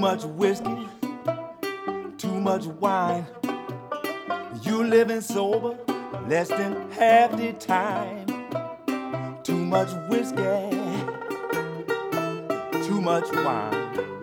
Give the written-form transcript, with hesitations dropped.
much whiskey, too much wine. You living sober less than half the time. Too much whiskey, too much wine.